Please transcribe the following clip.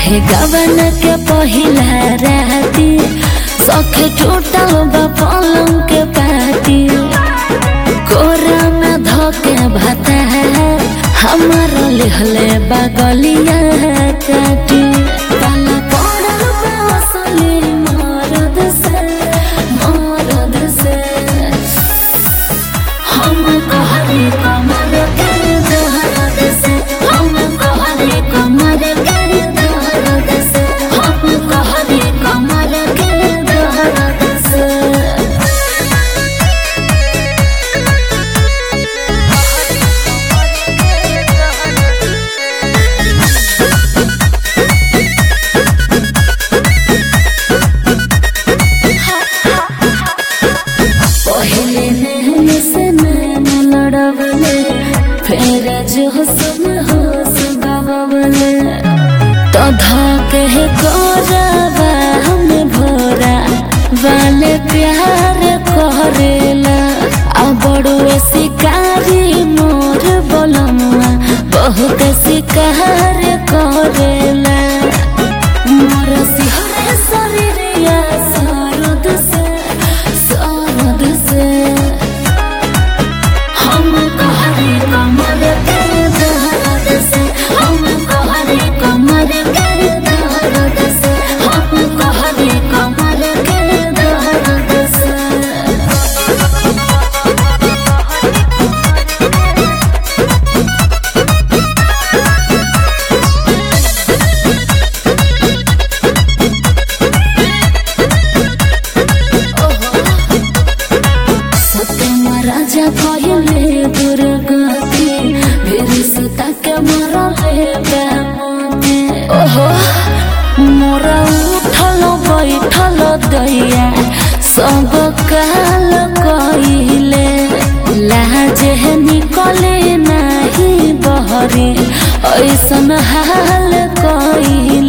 रहे गवन के पहिला राती सखे टूटल बा पलंग के पाती कोरा में धोके भाता हमारा लिहले बगलिया काटी काला पड़ल बा असली मरद से हम कहरी कमर के दर्द से हम कहरी कमर के दर्द से हम कहरी कमर के दर्द से पहले नैन से नैन लड़वले फिर जो होश गवले तो धोके कोरबा हम भोरा वाले प्यार करेला अब बड़ुए शिकारी मोर बोलमुआ बहुत शिकार करेला मोर सिहरे शरीरिया सरद से हम कहरी कमर के दर्द से हम कहरी कमर के दर्द से हम कहरी कमर के दर्द से राजा कहले दुर्गति फिर सीता के मरले बेमते ओहो मोरा उठल बैठल दैया सब काल कइले लाजे निकले नाही बहरी ऐसन हाल कइले।